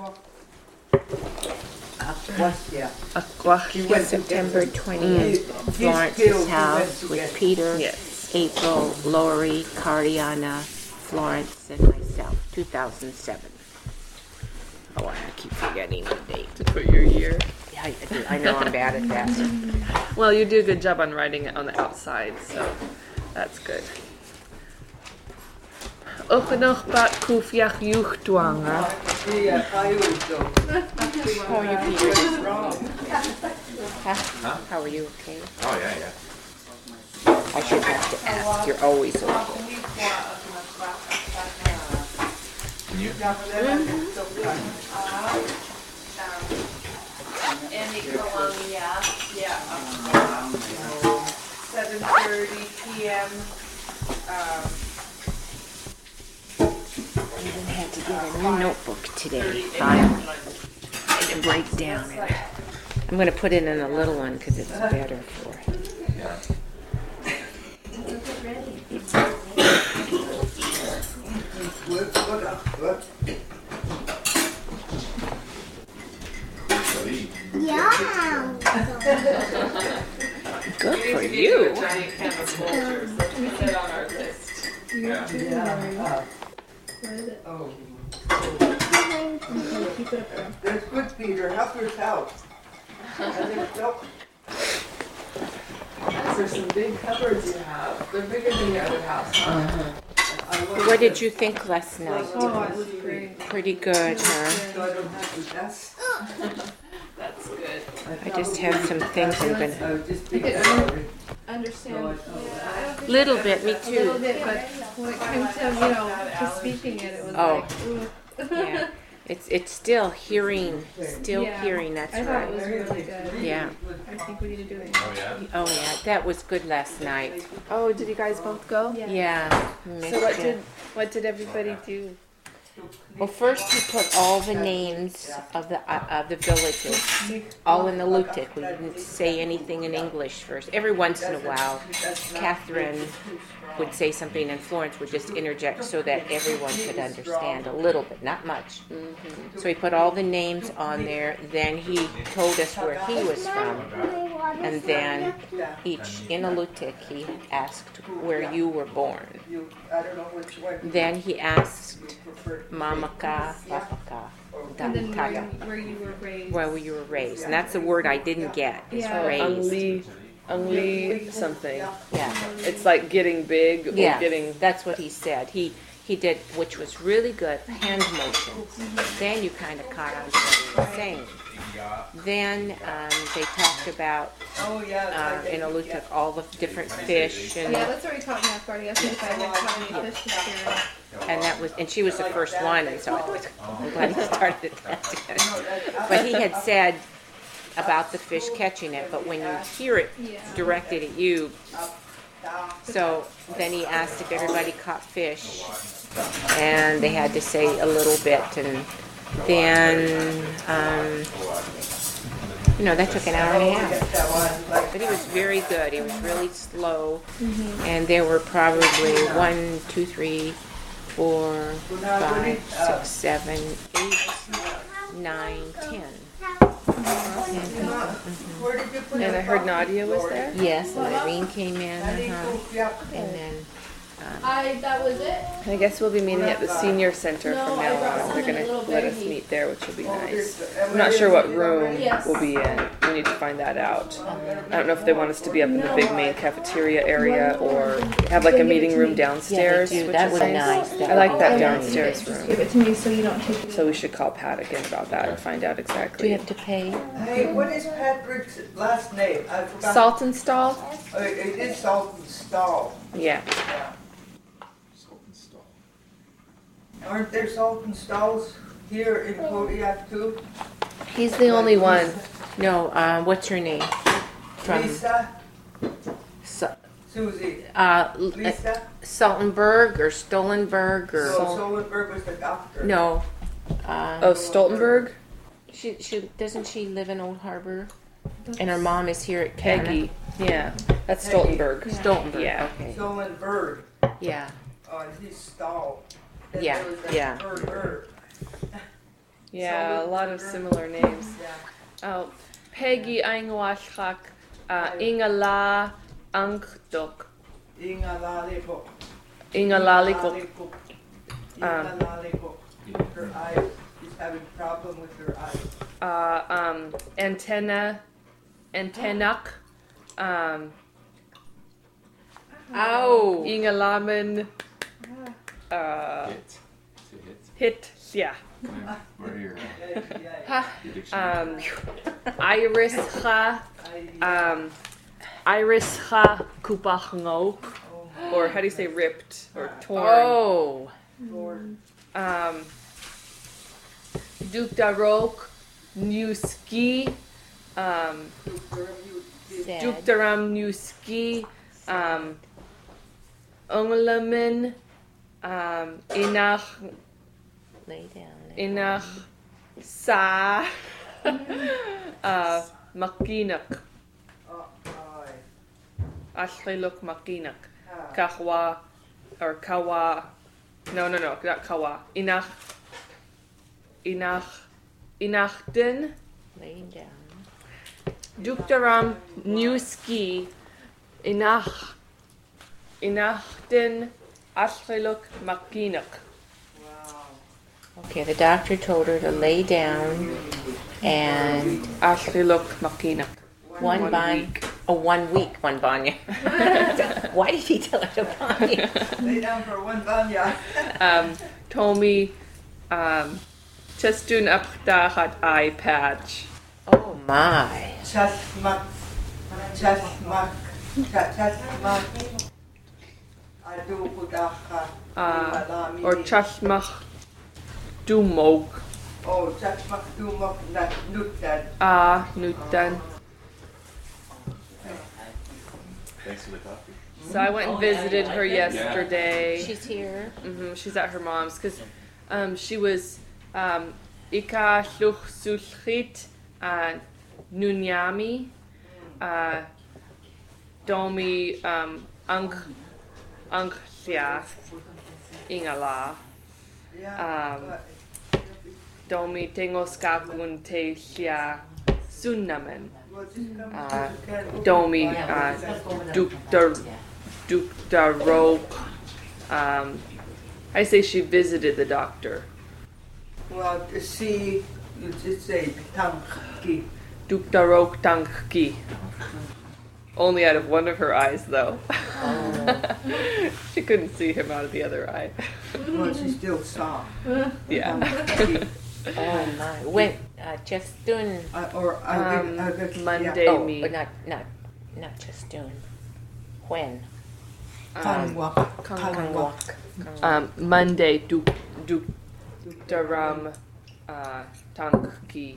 Aquacia, September 20th. Florence's house with Peter, April, Lori, Cariana, Florence, and myself. 2007. Oh, I keep forgetting the date. To put your year. Yeah, I know I'm bad at that. Well, you do a good job on writing it on the outside, so that's good. Ook nog wat koefjach juchtwanga. How are you, Peter? How are you, okay? Oh, yeah. I should have to ask. You're always okay. Can you? Andy Colonia, 7:30 p.m. I even had to get a new notebook today, finally. To break down it. I'm going to put it in a little one because it's better for it. Yeah. Yeah. Good for you. Giant can of vultures that we said on our list. That's good, Peter. Help yourself. Those are some big cupboards you have. They're bigger than your other house, huh? What did you think last night? Oh, it was great. Pretty good, huh? So I don't have to dust. That's good. I just have some things I'm going to... I was just being sorry. Understand. Little bit, me A little too. bit, but when it came to, to speaking it was Oh. like, ooh. Yeah. It's still hearing, Yeah. hearing, that's I thought it right. was really good. Yeah. I think we need to do it. Oh, yeah. Oh, yeah, that was good last night. Oh, did you guys both go? Yeah. So what did everybody do? Well, first he put all the names of the villages, all in the Lutic. We didn't say anything in English first. Every once in a while, Catherine would say something and Florence would just interject so that everyone could understand a little bit, not much. So he put all the names on there. Then he told us where he was from. And then each, in Alutik, he asked where you were born. I don't know which one. Then he asked Mamaka, Papaka, And then Tata, where you were raised. where you were raised. And that's the word I didn't get, is Yeah. raised. Ungli something. Yeah, It's like getting big or yeah, getting. that's what he said. He did, which was really good, hand motions. Then you kind of caught on to what he was saying. Then they talked about, Oh, yeah. in Alutuk, all the different fish and... Yeah, that's where he caught me off guard. He asked me if I had caught any fish this year. And that was, and she was the first one, and so I'm glad he started at that. But he had said about the fish catching it, but when you hear it directed at you, so then he asked if everybody caught fish, and they had to say a little bit, and then, that took an hour and a half. But he was very good. He was really slow, and there were probably 1, 2, 3, 4, 5, 6, 7, 8, 9, 10. Where did you put And I heard Nadia was there. Yes, and Irene came in, and then That was it? I guess we'll be meeting at the senior center No, from I now brought on. They're something a gonna little let us baggy. meet there, which will be nice. I'm not sure what room Yes. we'll be in. We need to find that out. I don't know if they want us to be up in the big main cafeteria area or have like a meeting room downstairs, yeah, they do. which That is would be nice. That I like would that be downstairs Just room. give it to me so you don't take it. So we should call Pat again about that and find out Do you exactly. have to pay? Hey, what is Patrick's last name? I forgot. Saltonstall? It is Saltonstall. Yeah. Aren't there Saltonstalls here in Kodiak too? He's the only one. No, what's her name? From Lisa? Su- Susie? Lisa? Saltenberg or Stolenberg or So Solenberg was the doctor. no. Oh, Stoltenberg? She doesn't she live in Old Harbor? And her mom is here at Canada? Peggy. Yeah. That's Peggy. Stoltenberg. Stoltenberg. Yeah. Okay. Solenberg. Yeah. He's Stahl. And Yeah, there was that yeah. Berg. Yeah, a lot of similar names. Oh, Peggy Aingwashak, Ingala Ankdok. Inga Lollipop. Ingalalikok. Inga Lollipop. Her eyes. She's having problem with her eyes. Antennak. Oh. Ingalaman. Hits. Is it hits? Hit. Yeah. Where are your, Ha. your dictionary? Irischa kupachngok. Or how do you say ripped or torn? Oh. Dukdarok, Newski, Sad. Dukdaram Newski, Unglamin, Inach, Lay down. Inach, Sa, Makinak, Ashliluk Makinak, Kahwa, or Kawa, no, not Kawa, Inachden, Lay down. Dukdaram Newski, Inachden, Ashliluk Makinak. Okay, the doctor told her to lay down and Ashliluk Makinak. one week. Oh, 1 week, one banya. Why did he tell her to banya? Lay down for one banya. Tommy, Chestun Apdahat eye patch. Oh my. Chasmak. Adu Kudaha. Or Chashmach Dumog. Oh, Chasmak Dumok Nutad. Nutan. Thanks for the coffee. So I went and visited her yesterday. She's here. She's at her mom's because she was Ika Shluch Sushit Nunyami Domi Sia Ingala Domi Tengoskakun Te Sia Sunnamen Domi Dukdarok. I say she visited the doctor. Well, to see, you just say Tanki. Dukdarok Tankki. Only out of one of her eyes, though. She couldn't see him out of the other eye. Well, she still saw. Yeah. Oh my. When just doing. I guess Monday Oh, me. but not just doing. When? Kanwak. Monday Dukdaram Tankki.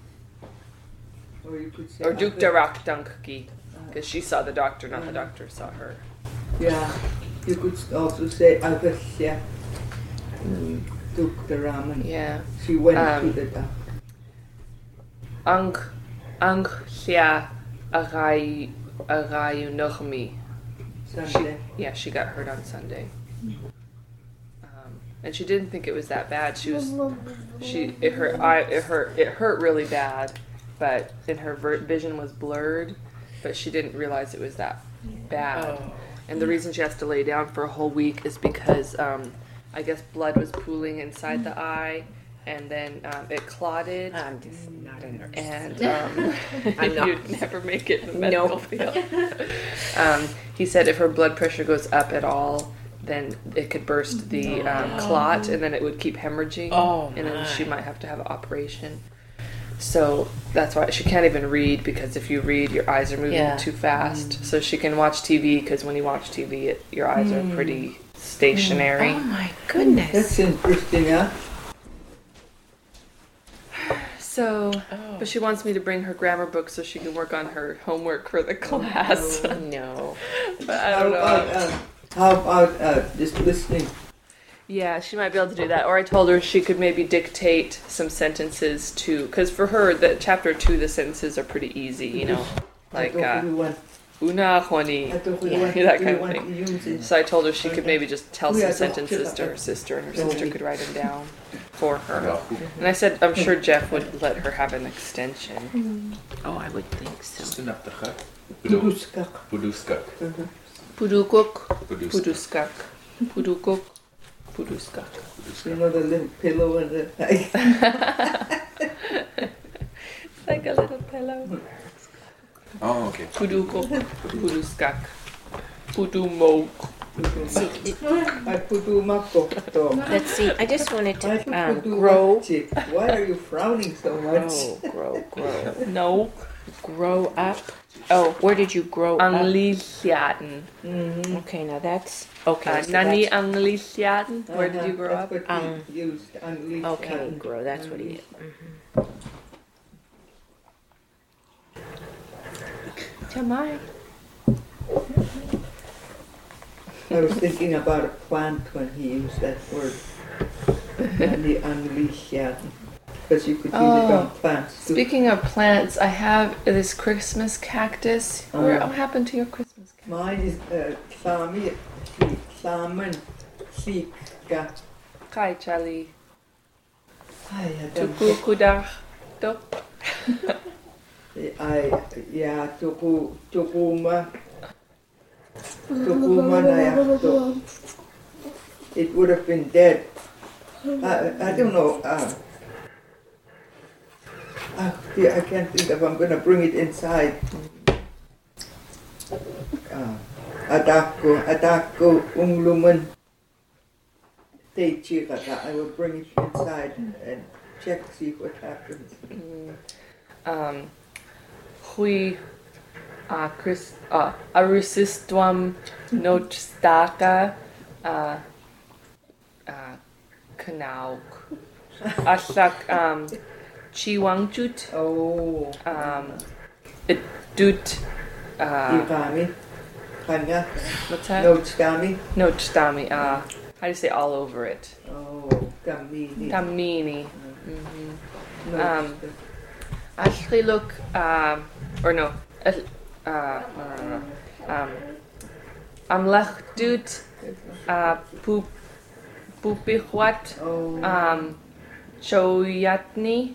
Or you could say. Or Dukdarak Tankki. Because she saw the doctor, not the doctor saw her. Yeah. You could also say Agastya. Took the ramen. Yeah. She went to the doctor. Anglia Agayunochmi. Sunday. She got hurt on Sunday. And she didn't think it was that bad. It hurt really bad, but then her vision was blurred, but she didn't realize it was that bad. And the reason she has to lay down for a whole week is because I guess blood was pooling inside the eye, and then it clotted. I'm just not a nurse. And I'm not. you'd never make it in the medical field. He said if her blood pressure goes up at all, then it could burst the clot, and then it would keep hemorrhaging, and then she might have to have an operation. So that's why she can't even read, because if you read, your eyes are moving too fast. So she can watch TV, because when you watch TV, your eyes are pretty stationary. Oh my goodness. That's interesting, huh? So, but she wants me to bring her grammar book so she can work on her homework for the class. No. But I don't know. How about just listening? Yeah, she might be able to do that. Or I told her she could maybe dictate some sentences too, because for her, chapter 2, the sentences are pretty easy, you know. Like, Unahoni. Yeah. That kind of thing. So I told her she could maybe just tell some sentences to her sister, and her sister could write them down for her. And I said, I'm sure Jeff would let her have an extension. Oh, I would think so. Puduskak. Puduskak. Pudukuk, Puduskak. Puduskak, Pudukuk, Puduskak. You know the little pillow in the Like a little pillow. Oh, okay. Pudukuk, Puduskak, Pudumok. Let's see. I just wanted to grow. Why are you frowning so much? grow. No. Grow up. Oh, where did you grow up? Anglisiaten. Okay, now that's okay. So Nani that's, Anglisiaten? Where did you grow up? That's what he used. okay, grow. That's what he did. Tamai. I was thinking about a plant when he used that word. The Anglisiaten. Because you could use it on plants too. Speaking of plants, I have this Christmas cactus. What happened to your Christmas cactus? Mine is Samen Sika. Kai Charlie. I don't Tukukudar. Do. Tukuma Nayakto. It would have been dead. I don't know. I can't think if I'm going to bring it inside. Adako Unglumen. I will bring it inside and check, see what happens. Hui Arusistwam Notstaka Kanauk. Ashak Chiwangchut. Oh. It dut. Igami. Kanya. What's that? Notstami. Notstami. How do you say all over it? Oh, Gamini. Tamini. No. Actually, look, or no, Amlach dut, Pupihuat, Choyatni,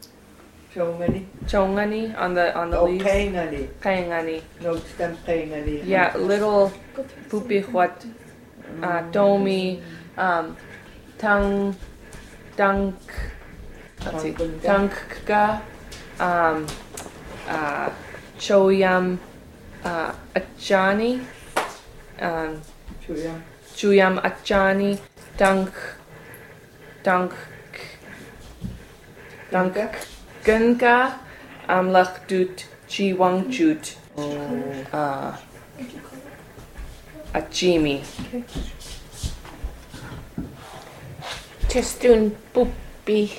Chongani on the leaves. Kaingani. Kaingani. Notstam Kaingani. Yeah, little Pupihuat, Tomi, Tang, Dunk, let's see, Tankka. Choyam Achani, Chuyam Achani, Dunk Gunka, Amlach Dut Chiwangchut, Achimi. Chestun pupi.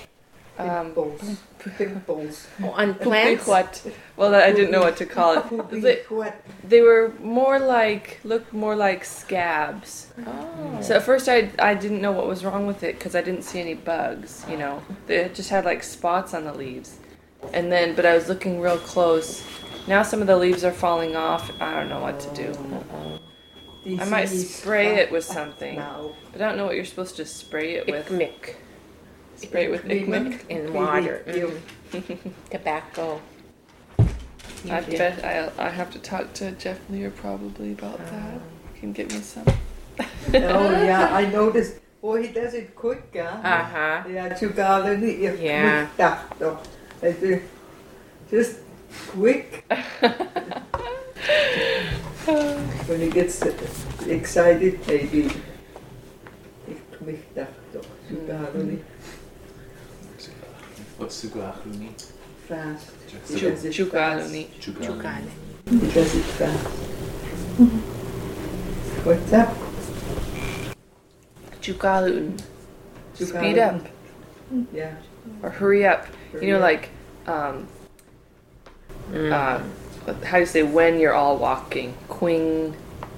Pimples. On plants? Well, I didn't know what to call it. They were looked more like scabs. Oh. So at first I didn't know what was wrong with it because I didn't see any bugs, They just had like spots on the leaves. And then, but I was looking real close. Now some of the leaves are falling off. I don't know what to do. I might spray it with something. But I don't know what you're supposed to spray it with. Ikmik. Spray it with ikmik In water. Tobacco. I bet I have to talk to Jeff Lear probably about that. He can get me some. Oh yeah, I noticed. Oh, he does it quick, Uh-huh. Yeah, Chugalani. Yeah. Just quick. When he gets excited, maybe. Chugalani. What's Sugahluni? Fast. Chukaluni. Chukale. He does it fast. What's up? Chukalun. Speed up. Yeah. Or hurry up. Like, how do you say when you're all walking? Queen.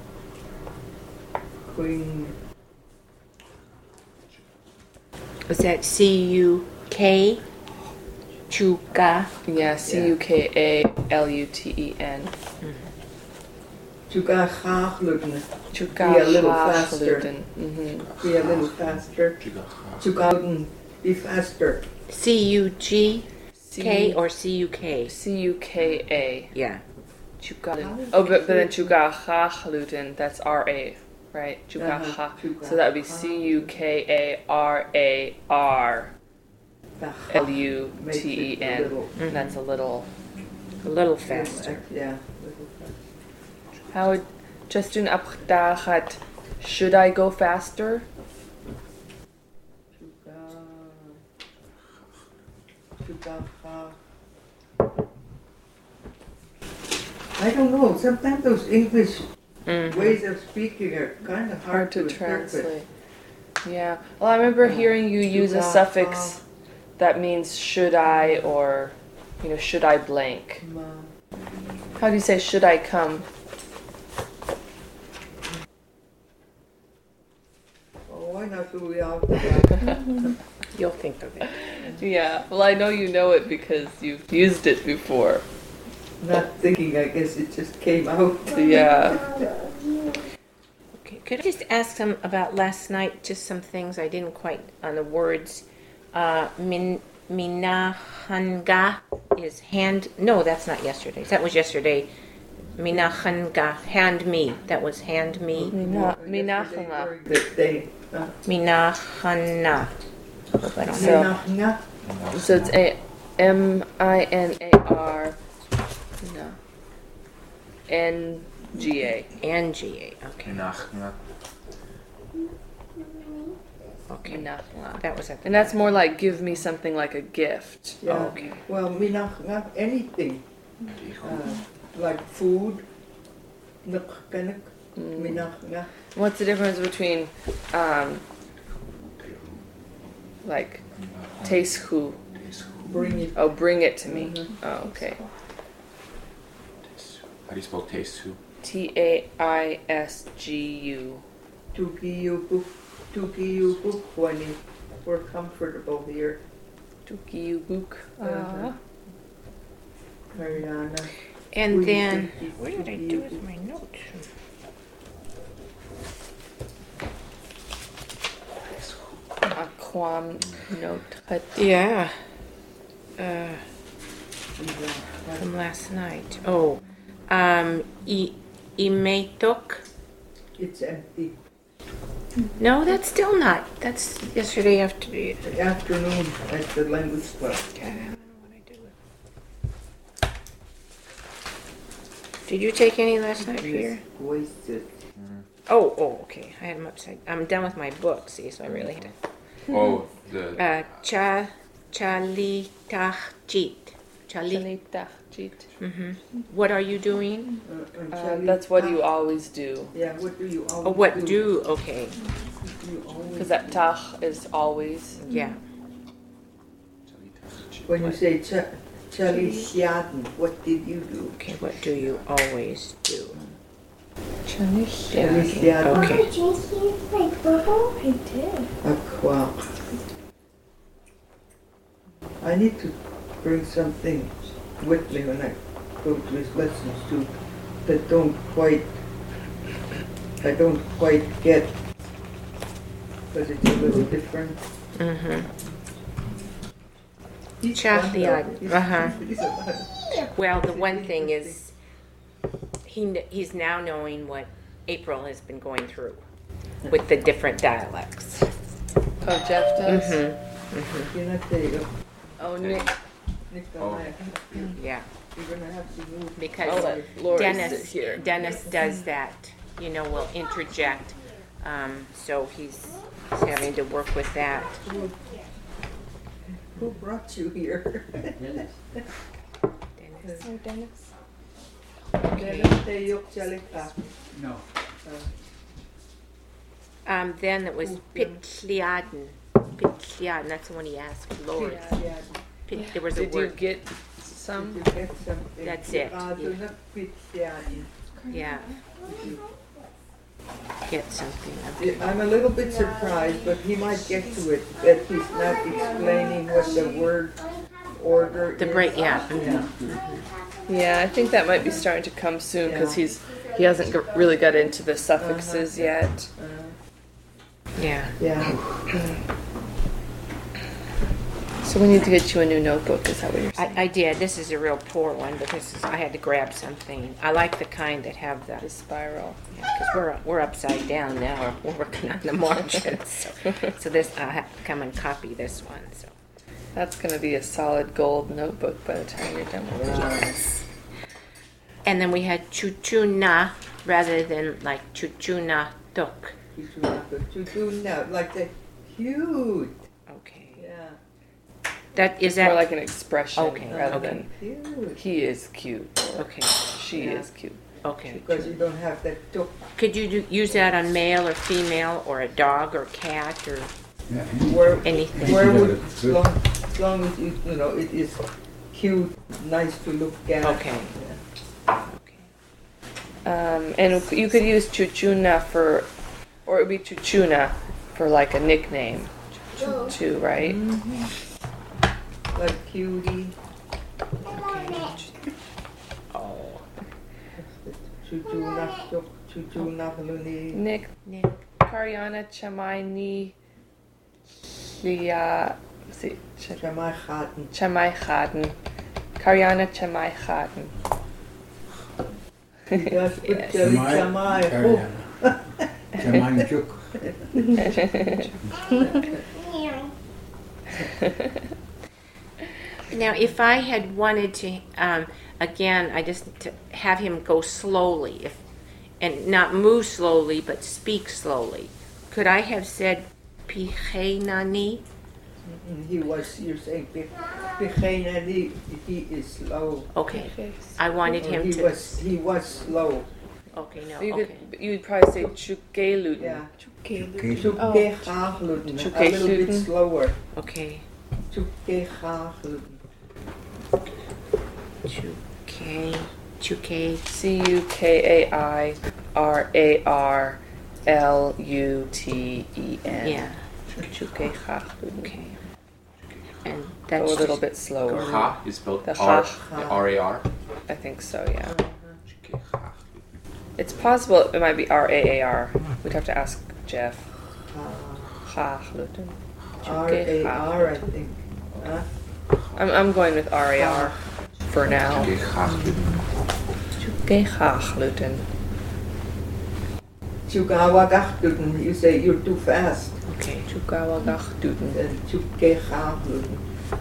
Was that C-U-K? Chuka. Yeah, Cukaluten. Chugachaluden. Be a little faster. Be a little faster. Chugalden. Be faster. C-U-G-K or C-U-K? C-U-K-A. Yeah. Chugalden. Oh, but then Chugachaluden, that's R-A, right? Chugacha. So that would be C-U-K-A-R-A-R. L-U-T-E-N. That's a little faster. Yeah. How just toen abgedacht, should I go faster? I don't know. Sometimes those English ways of speaking are kind of hard to translate. Yeah. Well, I remember hearing you use a suffix that means should I or, should I blank. How do you say should I come? Why not do we all that? You'll think of it. Yeah. Well, I know you know it because you've used it before. Not thinking, I guess it just came out. Yeah. Okay. Could I just ask them about last night? Just some things I didn't quite on the words. Minahanga is hand. No, that's not yesterday. That was yesterday. Minahanga, hand me. That was hand me. Minahanga. Minahana. So it's M-I-N-A-R N-G-A. N-G-A. Okay. Okay. That was it. And that's more like give me something like a gift. Yeah. Oh, okay. Well, anything. Like food. What's the difference between like taste who? Bring it. Oh, bring it to me. Oh, okay. How do you spell taste who? T-A-I-S-G-U. Tukiyubuk when we're comfortable here. Tukiyubuk. Mariana. And then, what did I do with my notes? Aquam note. Yeah. From last night. Oh. Imetok. It's empty. No, that's still not. That's yesterday afternoon. Afternoon at the language club. Okay, I don't know what I did with it. Did you take any last night, Peter? Wasted. Oh, okay. I had them upside. I'm done with my book, see, so I really had to. Oh, the Chalitachjit. Chalitachjit. What are you doing? That's what you always do. Yeah, what do you always Oh, what do? Okay. Because that tach is always. Yeah. When you say Chalisyaden, what did you do? Okay, what do you always do? Chalisyaden. Okay. Did you see my bubble? I did. Aqua. I need to bring something with me when I go to his lessons too that I don't quite get, because it's a little different. Chalityaden. Well, the one thing is, he's now knowing what April has been going through with the different dialects. Oh, Jeff does? You're not there. Oh, Nick. Yeah. You're gonna have to move. Because I'll let Lori sit here. Dennis does that, will interject. So he's having to work with that. Who brought you here? Dennis. Oh, Dennis. No. Then it was Pitliaden. That's the one he asked for Lord. There was a Did you word. get some? Did you get something? That's it. Yeah. Get something. Okay. I'm a little bit surprised, but he might get to it, that he's not explaining what the word order The is. break, yeah. Yeah, I think that might be starting to come soon because he's He hasn't really got into the suffixes yet. Yeah. Yeah. So we need to get you a new notebook, is that what you're saying? I did. This is a real poor one, but I had to grab something. I like the kind that have the, The spiral. because we're upside down now. We're working on the margins. So this, I have to come and copy this one. So. That's going to be a solid gold notebook by the time you're done with it. And then we had chuchuna rather than like chuchuna tok. Chuchuna, like the cute. Okay. Yeah. That is More that. like an expression Okay, rather okay. than Cute. he is cute. Okay. She Yeah. is cute. Okay. Because you don't have that tuk. Could you use that on male or female or a dog or cat or Yeah. Where, anything? where would, as long as you know, it is cute, nice to look at. Okay. Yeah. Okay. And you could use chuchuna for, or it would be chuchuna for like a nickname. Chuchu, right? Like cutie. Oh. Chuchuna tuk, chuchuna haluni. Nick, Nick. Karyana Chamai Ni Lia. See, Jamai gaten. Chamai Gaten. Karyana Chamai Gaten. Ja, goed, Yes. Jamai. Oh, Jamai Juk. Now, if I had wanted to, again, I just to have him go slowly, and not move slowly, but speak slowly. Could I have said Pichenani? he was, you're saying, Pigena, he is slow. Okay. I wanted Or him he to. was slow. Okay, no. You Okay. could, you would probably say Chukeluden. Yeah. Kees. Chuke gagluden. A Chuke little bit gluten. slower. Okay. Chuke gagluden. Chuke. Cukairarluten. Yeah. Chukechagluden. Okay. And Go that's a little just- bit slower. Ha is spelled The R ha. R-A-R. I think so, yeah. It's possible it might be RAAR. We'd have to ask Jeff. Chagluden. R-A-R, I think. Huh? I'm going with RAR for now. Chukechagluden. Chukawa gagluden. You say you're too fast. Okay. Chukawagagluden. Then chuke gagluden.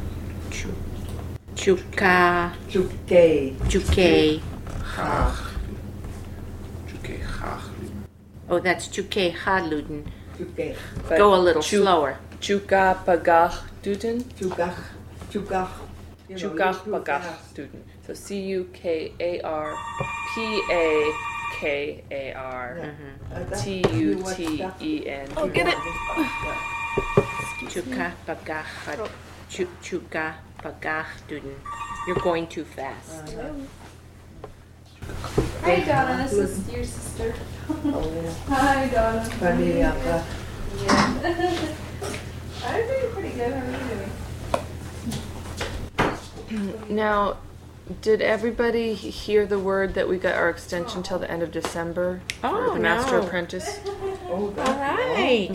Chuka. Chuke. Chuke. Chuke Oh, that's Chuke Hadluden. Chuke. But Go a little Chu- slower. Chukapagagluden. Chukach. Chukach. You know, you're too fast. Chukapagagluden. So Cukarpakar. Tuten. Oh, get it. Chuka Bagahad. Chuka Bagahduden. You're going too fast. Hi, Donna. This is your sister. Oh, Hi, Donna. funny, Yeah. I'm doing pretty good. How are you doing? Now, did everybody hear the word that we got our extension till the end of December Oh, for the Master no. Apprentice? Oh, that's All right.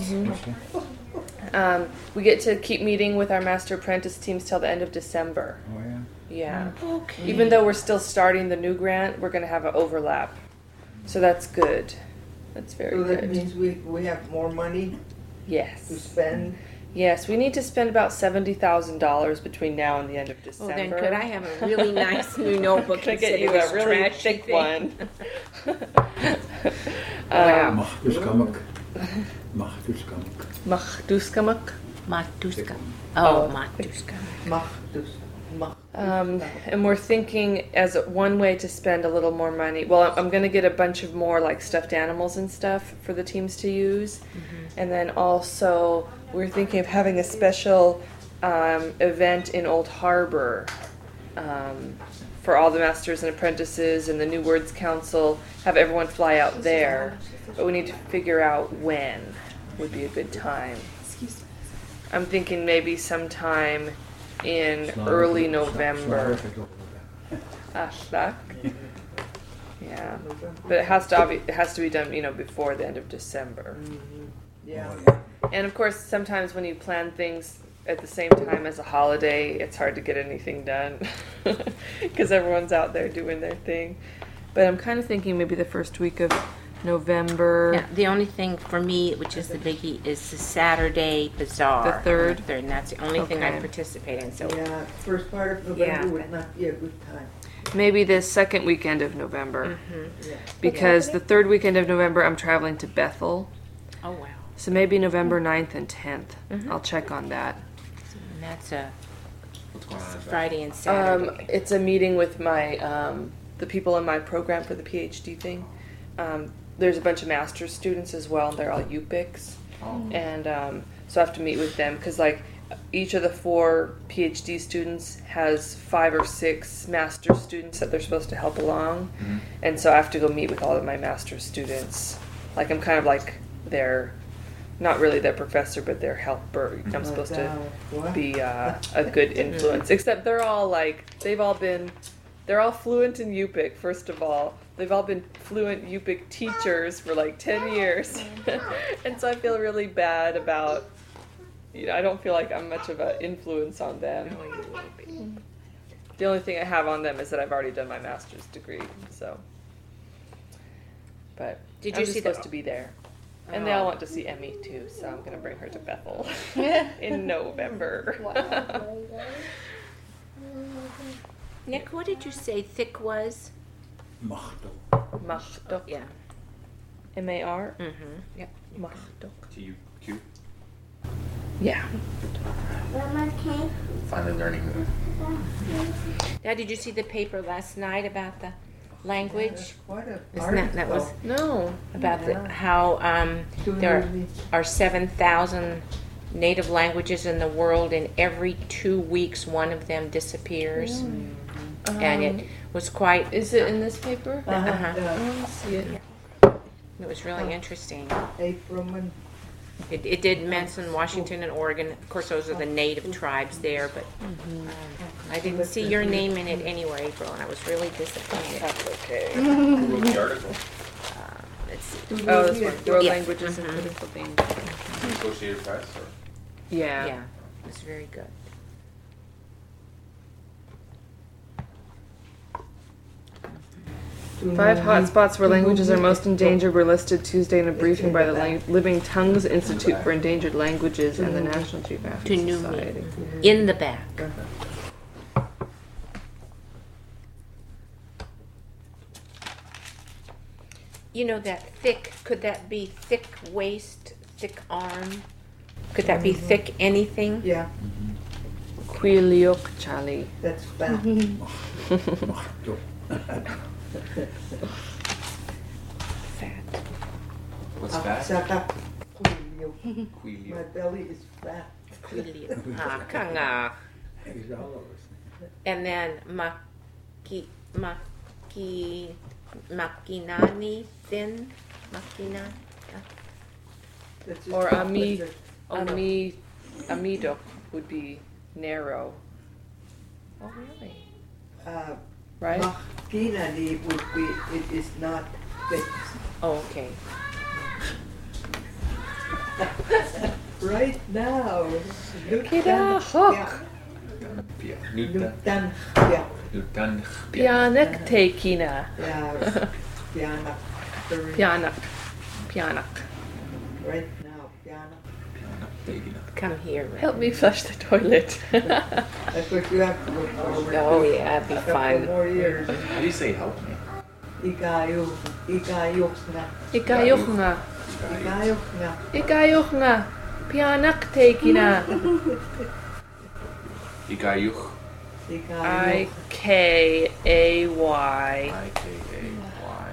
We get to keep meeting with our Master Apprentice teams till the end of December. Oh yeah. Yeah. Okay. Even though we're still starting the new grant, we're going to have an overlap. So that's good. That's very So that good. means we have more money to Yes. spend. Yes, we need to spend about $70,000 between now and the end of Oh, December. then could I have a really nice new notebook Can I instead get you of this a really trashy thick thing? one? Wow. Machtuskamak. Machtuskamak. Machduskamak. Matuska. Oh. Oh, Matuska. Machtus. And we're thinking as one way to spend a little more money. Well, I'm going to get a bunch of more like stuffed animals and stuff for the teams to use. And then also we're thinking of having a special event in Old Harbor for all the masters and apprentices and the New Words Council. Have everyone fly out there. But we need to figure out when would be a good time. I'm thinking maybe sometime in early November. Aslak. Yeah, November. but it has to be done, before the end of December. Yeah. Oh, yeah. And of course, sometimes when you plan things at the same time as a holiday, it's hard to get anything done because everyone's out there doing their thing. But I'm kind of thinking maybe the first week of November. Yeah, the only thing for me, which is the biggie, is the Saturday bazaar. The third? On and that's the only thing I Okay. participate in. So Yeah, first part of Yeah. November would not be a good time. Maybe the second weekend of November. Yeah. Because the third weekend of November, I'm traveling to Bethel. oh wow, So maybe November 9th and 10th. I'll check on that. and that's What's going on? in Friday and Saturday. It's a meeting with my the people in my program for the PhD thing. There's a bunch of master's students as well, and they're all UPICs. Oh. And so I have to meet with them because each of the 4 PhD students has 5 or 6 master's students that they're supposed to help along. Mhm. And so I have to go meet with all of my master's students. Like I'm kind of like not really their professor, but their helper. I'm supposed to What? be a good influence. Except they're all fluent in Yupik, first of all. They've all been fluent Yupik teachers for like 10 years. And so I feel really bad about, I don't feel like I'm much of an influence on them. The only thing I have on them is that I've already done my master's degree, so. But Did I'm you just see the- supposed to be there. And they all want to see Emmy too, so I'm going to bring her to Bethel in November. Nick, what did you say thick was? Machtel. Machtok. Yeah. M-A-R? Mm-hmm. Yep. Machtok. TUQ. Yeah. Finally learning the. Now, did you see the paper last night about the language? Quite a Isn't that was No. about how there are 7,000 native languages in the world, and every 2 weeks one of them disappears. And it was quite. Is it in this paper? Uh-huh. I want to see it. It was really interesting. April and It did mention Washington and Oregon. Of course, those are the native tribes there, but I didn't see your name in it anyway, April, and I was really disappointed. That's okay. Who wrote the article? Let's see. Oh, this one. World Yeah. Languages and Political Things. Associated Press or? Yeah. Yeah, it was very good. 5 hotspots where languages are most endangered were listed Tuesday in a briefing by the Living Tongues Institute for Endangered Languages and the National Geographic To New Society. In the back. You know that thick, could that be thick waist, thick arm? Could that be thick anything? yeah, Quiliok Chali. that's fat. Machtel. Fat. What's that? Saka quilio. Quilio. My belly is fat. Kanga. He's all of us. And then makinani, thin, makina. That's just Or ami, opposite. amidok would be narrow. Oh, really? Right? Right? Mahkinani would be, it is not thick. Oh, okay. Right now. Kida hook. Pia. Nutan. Nutan. Yeah. Nutan. Pianak tekina. Yeah. Piana. Pianak. Pianak. Right now. Piana. Come here. Ray. Help me flush the toilet. That's what you have to look forward to. Oh, yeah, it'd be A couple fun. more years. How do you say help me? Ikayukhna. Ikayukhna. Ikayukhna. Ikayukhna. Pianak tekina. Igayuch. I-K-A-Y. I-K-A-Y.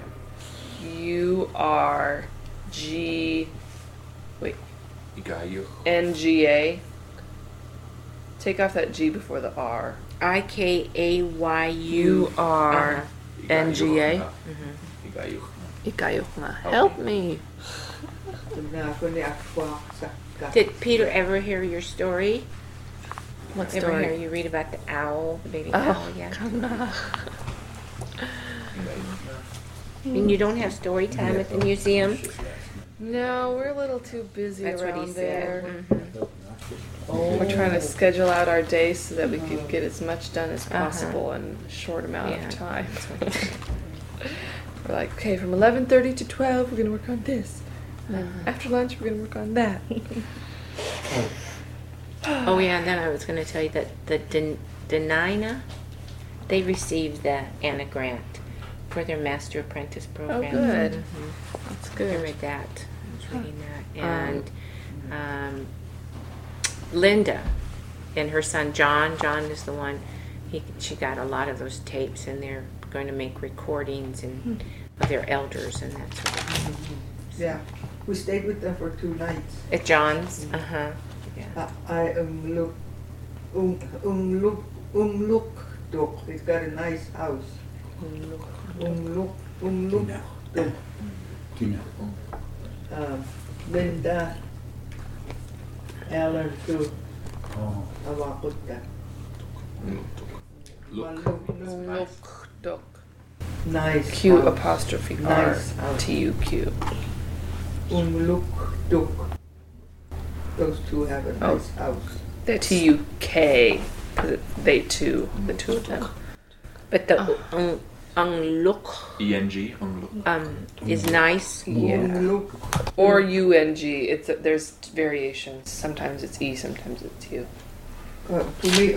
U-R-G. Wait. Igayuch. N-G-A. Take off that G before the R. Ikayuu. U-R-N-G-A. Igayuch. Ikayukhna. Help me. Did Peter ever hear your story? What Ever hear story? you read about the owl, the baby owl? Oh, Yeah. Kanga. And you don't have story time at the museum? No, we're a little too busy That's what he around said. there. Mhm. We're trying to schedule out our days so that we can get as much done as possible in a short amount Yeah. of time. We're like, okay, from 11:30 to 12, we're gonna work on this. And then after lunch, we're gonna work on that. Oh yeah, and then I was going to tell you that the Denina, they received the Anna Grant for their Master Apprentice program. Oh, good. Mhm. That's I good. read that. I was reading that. And Linda and her son John. John is the one. She got a lot of those tapes, and they're going to make recordings and of their elders and that sort of thing. Yeah, we stayed with them for 2 nights. At John's. Yeah. I look, look. He's got a nice house. Look. Tina. Linda, Ellen too. Oh, Awakutta. Look. Look. Nice. Q house. apostrophe R Nice. TUQ. Look. Those two have a Oh. nice house. The TUK because they two, the two of them. But the Ungluk ENG. Look. is nice. Yeah. Look. Or UNG. There's variations. Sometimes it's E, sometimes it's U. To me,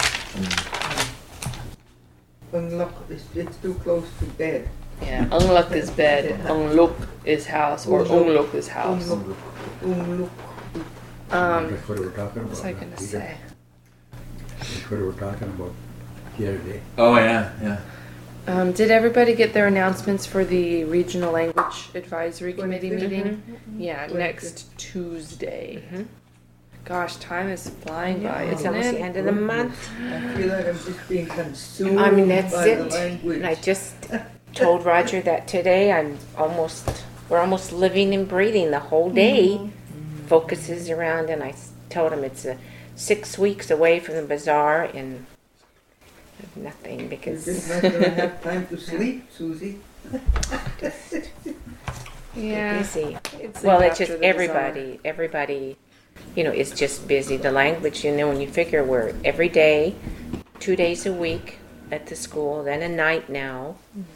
unlock it's too close to bed. Yeah. Unlock is bed. Unlook is house. Or unlook is house. Unlock. that's what we were talking about. What's I gonna say? That's what we were talking about the other day. Oh yeah. Did everybody get their announcements for the Regional Language Advisory Committee 25th? meeting? Yeah, 25th. next Tuesday. Mhm. Gosh, time is flying by, It's isn't almost the it? end of the month. I feel like I'm just being consumed I mean, that's by the it. language. And I just told Roger that today we're almost living and breathing the whole day. Focuses around, and I told him it's 6 weeks away from the bazaar and nothing You're because just not going to have time to sleep, Susie. just Yeah. busy. It's Well, like it's after just the everybody, is just busy. The language, when you figure we're every day, 2 days a week at the school, then a night now.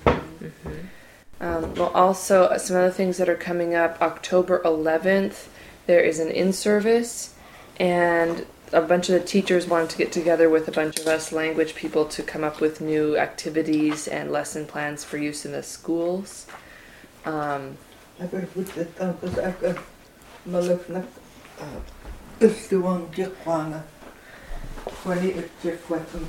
Well, also some other things that are coming up. October 11th, there is an in-service, and a bunch of the teachers wanted to get together with a bunch of us language people to come up with new activities and lesson plans for use in the schools. I better put that down because I've got malufnak. Gustuwang Jikwanga. Kwani Jikwang.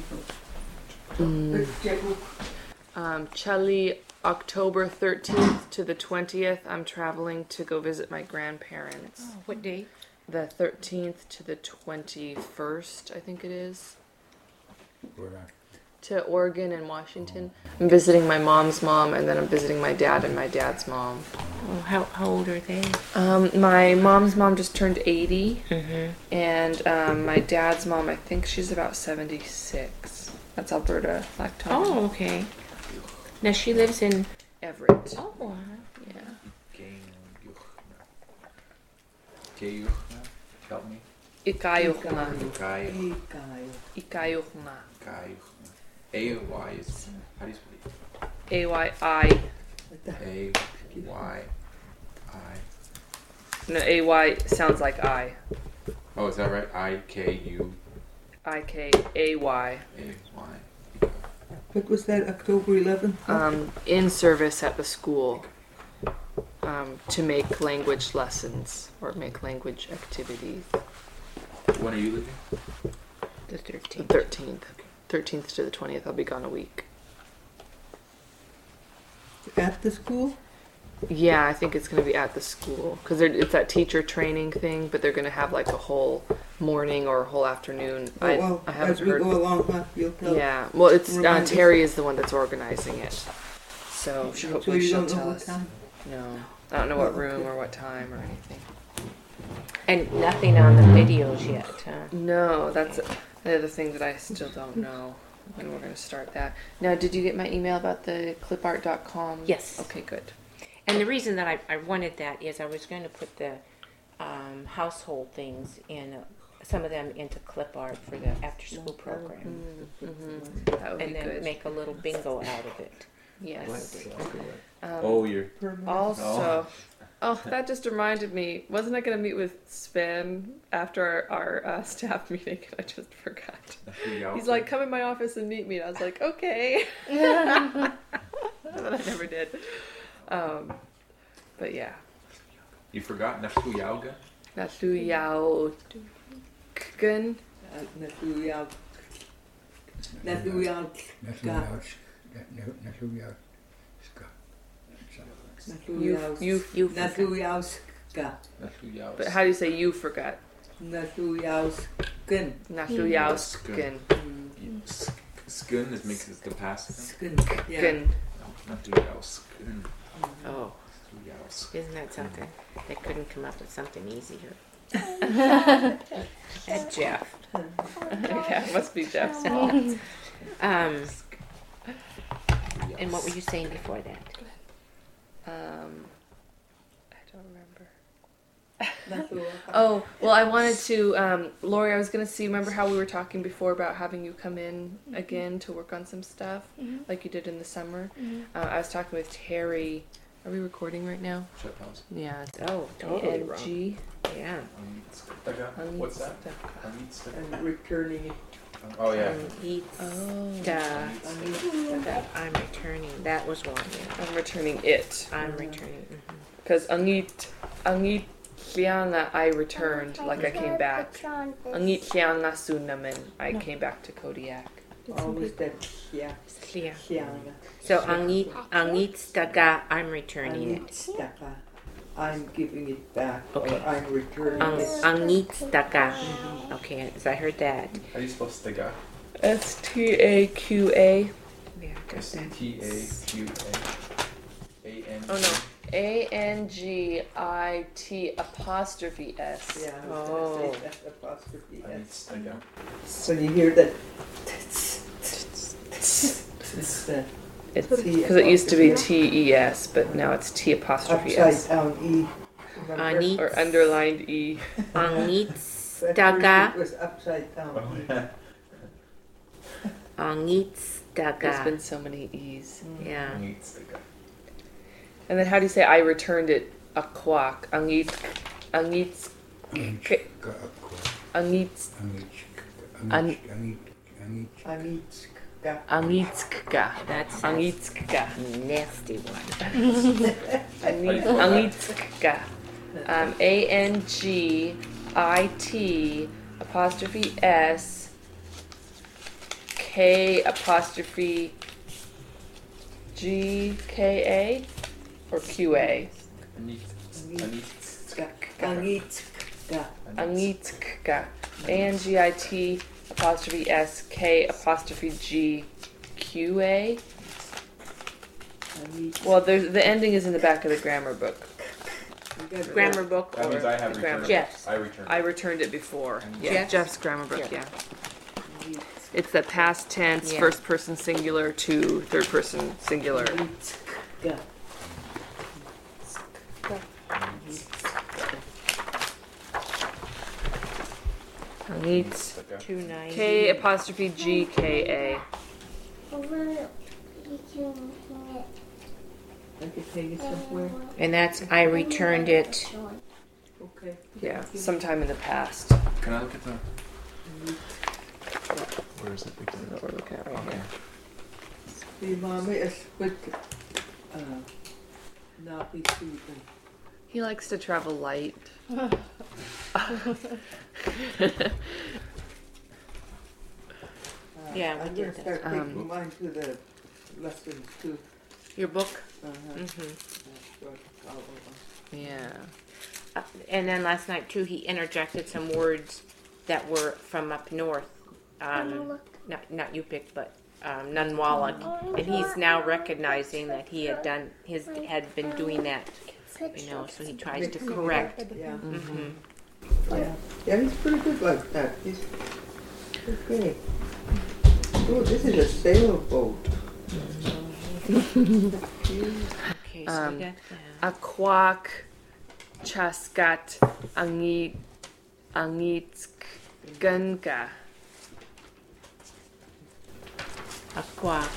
Chali, October 13th to the 20th, I'm traveling to go visit my grandparents. What day? The 13th to the 21st, I think it is, We're not. to Oregon and Washington. I'm visiting my mom's mom, and then I'm visiting my dad and my dad's mom. Oh, how old are they? My mom's mom just turned 80, Mm-hmm. and my dad's mom, I think she's about 76. That's Alberta, Lactone. Oh, okay. Now she lives in. Everett. Oh, Yeah. Geyuchna. Help me. Ikayuchna. Ikayo. Ikayuchna. A-Y is, how do you spell A-Y-I. it? A-Y-I. No, A-Y sounds like I. Oh, is that right? I-K-U-A-Y. I-K-A-Y. What was that, October 11th? In service at the school to make language lessons or make language activities. When are you leaving? the The 13th. 13th. 13th to the 20th. I'll be gone a week. At the school? Yeah, I think it's going to be at the school because it's that teacher training thing, but they're going to have like a whole morning or a whole afternoon. I haven't as we heard. go along, huh, you'll tell. Yeah, well, it's Remind us. Terry is the one that's organizing it, so So hopefully you she'll don't know tell what us. time? No, I don't know what Oh, room okay. or what time or anything. And nothing on the videos yet, huh? No, that's the other thing that I still don't know. And we're going to start that. Now, did you get my email about the clipart.com? Yes. Okay, good. And the reason that I wanted that is I was going to put the household things in, some of them into clip art for the after school program. That would And be then good. make a little bingo out of it. Yes. Oh, you're. Also, that just reminded me. Wasn't I going to meet with Sven after our staff meeting? And I just forgot. He's like, come in my office and meet me. And I was like, okay. But I never did. But yeah. You forgot Nafuyauga? Natuyaugen. But how do you say you forgot? Nathuyausken. Natuyaugen. Skun is makes it the past. Yeah. Gun. Nafuyauskun. Oh, Nafuyausk. isn't that something? They couldn't come up with something easier. That's Jeff. Yeah, it must be Jeff's fault. And what were you saying before that? I don't remember. Oh, well, I wanted to, Lori, I was going to see, remember how we were talking before about having you come in again to work on some stuff, like you did in the summer? I was talking with Terry. Are we recording right now? Shut pause. Yeah. Oh, totally wrong. A-N-G. Yeah. What's that? And returning it. Oh, yeah. I'm returning. That was wrong. Yeah. I'm returning it. I'm returning. Because angit lianga I returned, like I came back. Angit lianga sunamen, I came back to Kodiak. Always that Clear. Chianga. So angit staga, I'm returning it. I'm giving it back. Okay. Or I'm returning it. Angit staga. Okay, so I heard that. How do you spell Stega? S-T-A-Q-A. Yeah, does that. T-A-Q-A. A-N. Oh no. A-N-G-I-T apostrophe S. Yeah, I was Oh. going to say that apostrophe I need S. Stega. When you hear that, it's the It's T because it used to be apostrophe T-E-S, but now it's T apostrophe upside S. down E. Remember? Ani- Or underlined E. Angit At first staga. It was upside down Oh, E. yeah. Angit There's staga. been so many E's. Yeah. I need Stega. And then how do you say I returned it? A quack. Angit. Angit. Angit. Anitska. Angitska. That's a Angitska. nasty one. Angitska. A-N-G-I-T apostrophe S K apostrophe G-K-A or Q-A? Anitska. Anitska. Angitska. A-N-G-I-T apostrophe S K apostrophe G Q-A? Well, there's, the ending is in the back of the grammar book. Grammar book That or means I have the grammar. returned. Jeff's. I returned. I returned it before. Yeah, Jeff? Jeff's grammar book, Yeah. yeah. It's the past tense, Yeah. first person singular to third person singular. Anitska. Angit. 290. K apostrophe G K A. I could take it somewhere. And that's I returned it. Okay. Yeah, sometime in the past. Can I look at the? Where is it? That's what we're looking at right Okay. here. Die Mama is goed nagezogen. He likes to travel light. Yeah, we I'm did gonna that. start taking mine to the lessons too. Your book? Uh-huh. Yeah. And then last night too, he interjected some words that were from up north. Not Yupik, but Nunwalak. And he's now recognizing that he had been doing that. You know, so he tries to correct. Yeah. Mm-hmm. Yeah. Yeah, he's pretty good like that. He's okay. Oh, this is a sailboat. Okay, so we got that. Aquak chaskat angitsk-gunka. Aquak.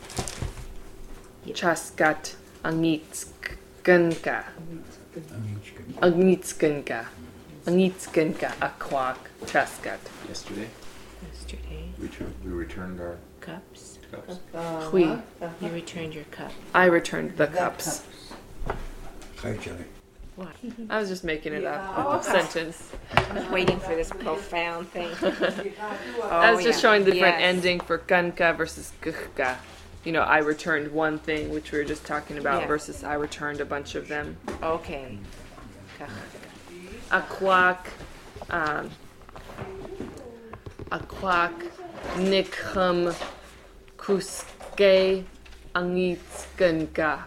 Chaskat angitsk-gunka. Angitsk-gunka. Angitsk-gunka. Aquak chaskat. Yesterday, Yesterday. we returned our Cups. cups. Oui. You returned your cup. I returned the cups. Hi, Jelly. What? I was just making it up. A sentence. I was waiting for this profound thing. I was just showing the different Yes. ending for gunka versus guhka. You know, I returned one thing, which we were just talking about, Yeah. versus I returned a bunch of them. Okay. Aquak, aquak, nikhum, kuske, angitsgunka.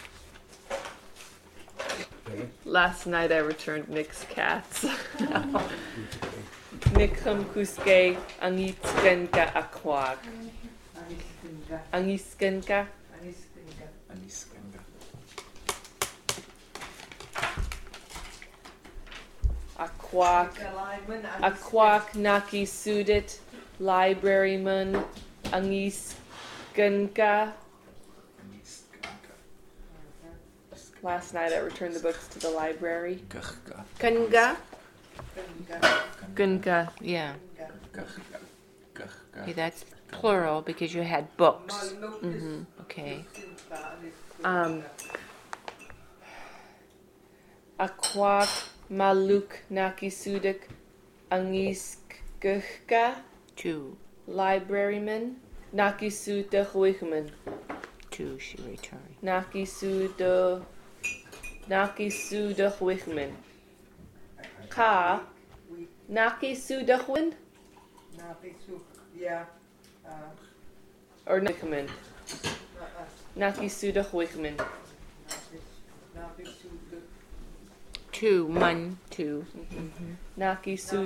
Last night I returned Nick's cats. Nikhum, kuske, angitsgunka, aquak. Angisgunka. Aniskanga. Aquak naki sudit, libraryman, angisgunka. Aniskanga. Last night I returned the books to the library. Gachga. Kunga? Gunka. Yeah. Gachga. Gachga. Okay, that's plural because you had books. Okay. Aquak maluk naki sudik, angisguka, 2. libraryman, naki sudachwichman. 2 she returned. Naki sudachwichman. Ka naki sudachwin Yeah. or Nickman. Naki sudachwichman. 2. Mun. 2. Naki sud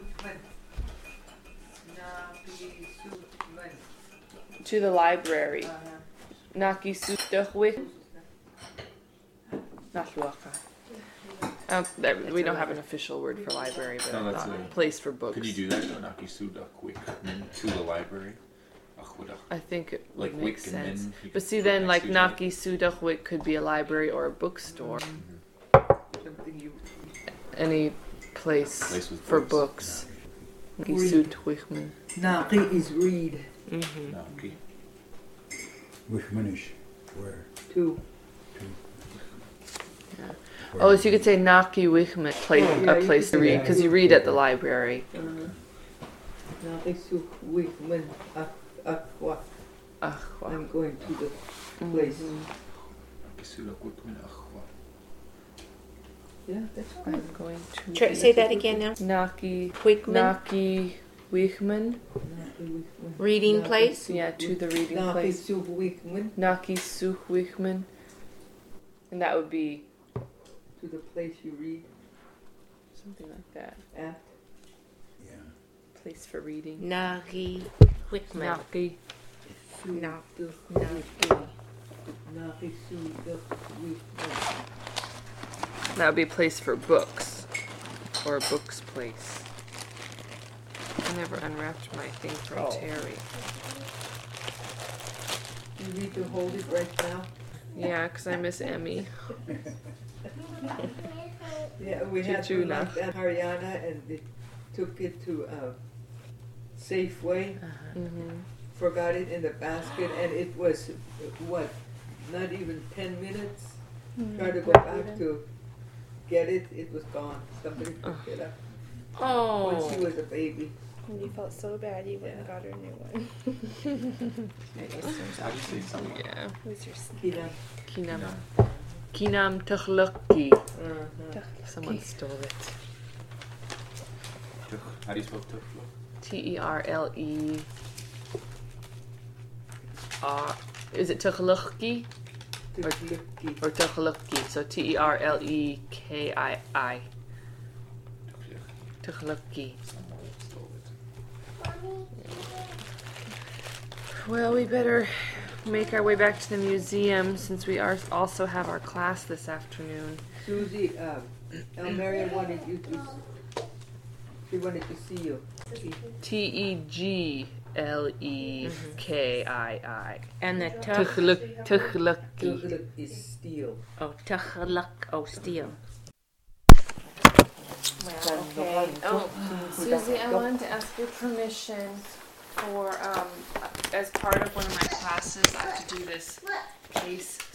to the library. Naki sudachwich. Nashwaka. We don't have an official word for library, but No, that's a a- place for books. Could you do that? Nakisuda quick to the library. Achwada. I think it would Like make wick and sense. then you But could see, put then next like to each other. Naki Sudachwik could be a library or a bookstore. Something you Any place, Place with for books. books. Naki Sudachwikman. Naki is read. Naki. Wishmanish. Where? 2. Oh, so you could say Naki Wichman, Yeah, a you place could to say read, that. because you read at the library. Naki su weekman. Aqua. Ah, wow. I'm going to the place. Nakisuda quickman achwa. Yeah, that's I'm good. going to Say that again now. Naki Quickman. Naki Wichman. Naki weekman. Reading Naki place? su- Yeah, to the reading Naki place. su weekman. Naki Such Wichman. And that would be To the place you read something like that. at. Yeah. Place for reading. Nagi Wickman. Naki. Nagi. Naki su weekman. That would be a place for books. Or a book's place. I never unwrapped my thing from Terry. You need to hold it right now. Yeah, because I miss Emmy. Yeah, we had to Jujuna. like that Haryana, and they took it to Safeway. Forgot it in the basket, and it was what? Not even 10 minutes. Tried to go back to get it. It was gone. Somebody picked it up when she Oh. was a baby. And you felt so bad you went and got her a new one. How do you say something? Yeah. Who's your Kina. Kinam. Kinam Tuchlukki. Someone stole it. How do you spell tuflo? Terle. Is it Tuchlukki Tukliki. or Tuchlukki? So Terlekii. Tuchlukki. Someone stole it. Well, we better make our way back to the museum since we also have our class this afternoon. Susie, Elmaria wanted you to. She wanted to see you. Teglekii. And the Tuchluk is steel. Oh, Tuchluk. Oh, steel. Well, okay. Oh, Susie, I wanted to ask your permission for, as part of one of my classes, I have to do this case